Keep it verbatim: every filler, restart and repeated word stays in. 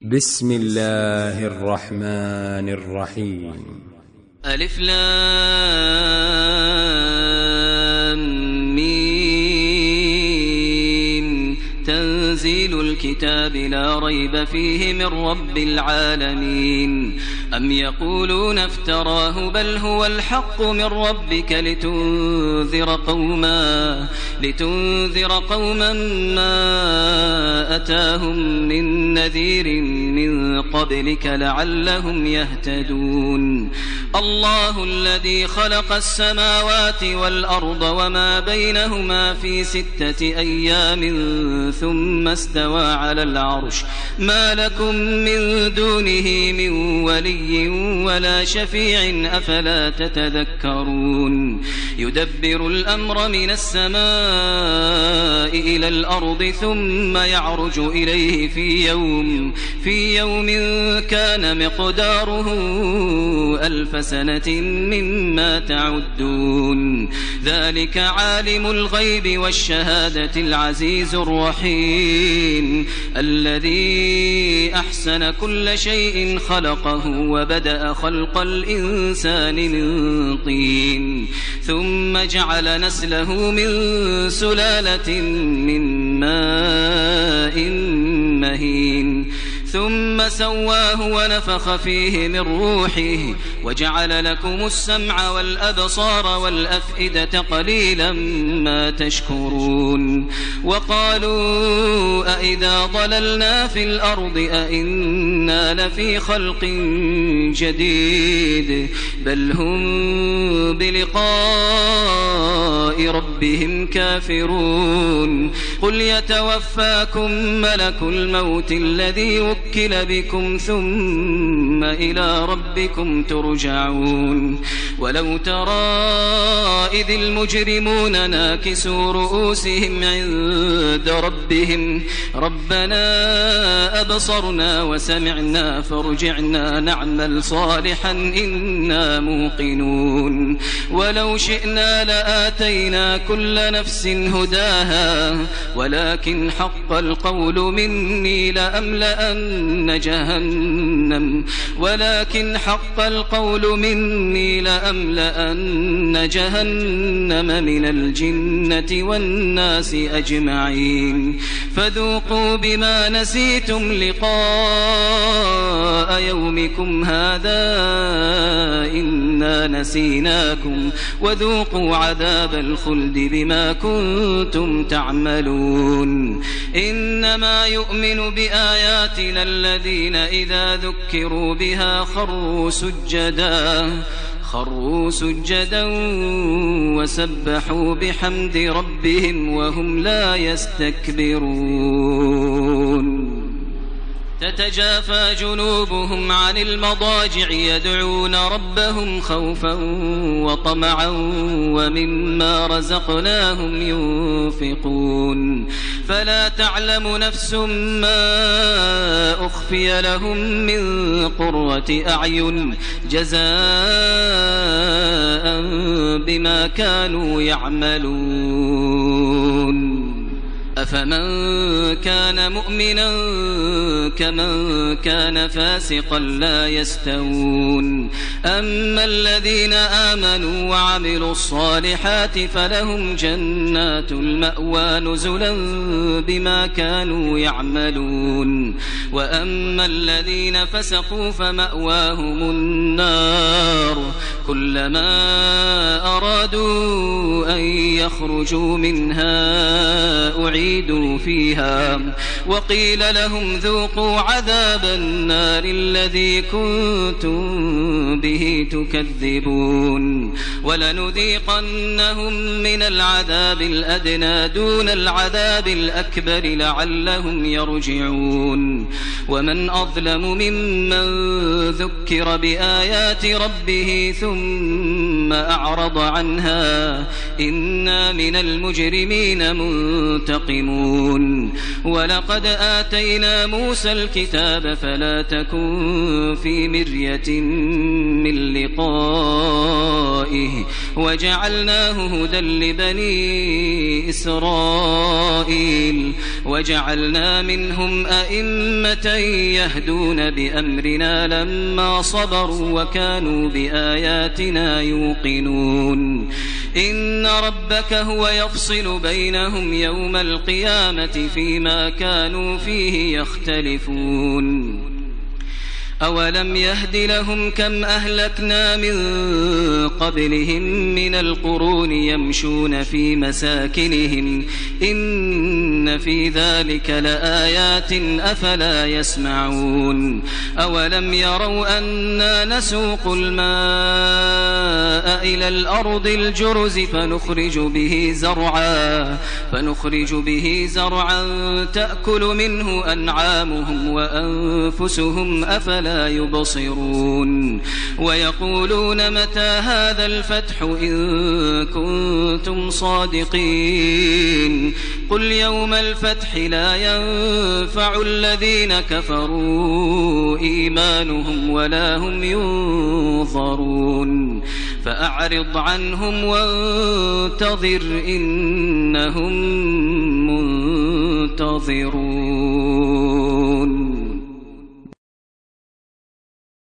بسم الله الرحمن الرحيم. ألف لام ميم. تنزيل الكتاب لا ريب فيه من رب العالمين. أم يقولون افتراه بل هو الحق من ربك لتنذر قوما لتنذر قوما ما أتاهم من نذير من قبلك لعلهم يهتدون. الله الذي خلق السماوات والأرض وما بينهما في ستة أيام ثم استوى على العرش ما لكم من دونه من ولي ولا شفيع أفلا تتذكرون. يدبر الأمر من السماء إلى الأرض ثم يعرج إليه في يوم في يوم كان مقداره ألف سنة مما تعدون. ذلك عالم الغيب والشهادة العزيز الرحيم الذي أحسن كل شيء خلقه وبدأ خلق الإنسان من طين ثم جعل نسله من سلالة من ماء مهين ثم سواه ونفخ فيه من روحه وجعل لكم السمع والأبصار والأفئدة قليلا ما تشكرون. وقالوا أئذا ضللنا في الأرض أئنا لفي خلق جديد بل هم بلقاء ربهم كافرون. قل يتوفاكم ملك الموت الذي وكل بكم ثم إلى ربكم ترجعون. ولو ترى إذ المجرمون ناكسوا رؤوسهم عند ربهم ربنا أبصرنا وسمعنا فارجعنا نعمل صالحا إنا موقنون. ولو شئنا لآتينا كل نفس هداها ولكن حق القول مني لأملأن جهنم ولكن حق القول مني لأملأن جهنم من الجنة والناس أجمعين. فذوقوا بما نسيتم لقاء يومكم هذا إنا نسيناكم وذوقوا عذاب الخلد بما كنتم تعملون. إنما يؤمن بآياتنا الذين إذا ذكروا بها خروا سجدا خروا سجدا وسبحوا بحمد ربهم وهم لا يستكبرون. تتجافى جنوبهم عن المضاجع يدعون ربهم خوفا وطمعا ومما رزقناهم ينفقون. فلا تعلم نفس ما أخفي لهم من قرة أعين جزاء بما كانوا يعملون. أفمن كان مؤمنا كمن كان فاسقا لا يستوون. أما الذين آمنوا وعملوا الصالحات فلهم جنات المأوى نزلا بما كانوا يعملون. وأما الذين فسقوا فمأواهم النار كلما أرادوا أن يخرجوا منها أعيدوا فيها وقيل لهم ذوقوا عذاب النار الذي كنتم به تكذبون. ولنذيقنهم من العذاب الأدنى دون العذاب الأكبر لعلهم يرجعون. ومن أظلم ممن ذكر بآيات ربه ثم ثم أعرض عنها إنا من المجرمين منتقمون ولقد آتينا موسى الكتاب فلا تكن في مرية من لقائه وجعلناه هدى لبني إسرائيل وجعلنا منهم أئمة يهدون بأمرنا لما صبروا وكانوا بآياتنا يوقنون إن ربك هو يفصل بينهم يوم القيامة فيما كانوا فيه يختلفون أولم يهد لهم كم أهلكنا من قبلهم من القرون يمشون في مساكنهم إن في ذلك لآيات أفلا يسمعون أولم يروا أنا نسوق الماء إلى الأرض الجرز فنخرج به زرعا فنخرج به زرعا تأكل منه أنعامهم وأنفسهم أفلا يبصرون ويقولون متى هذا الفتح إن كنتم صادقين قل يوم الفتح لا ينفع الذين كفروا إيمانهم ولا هم ينظرون فأعرض عنهم وانتظر إنهم منتظرون.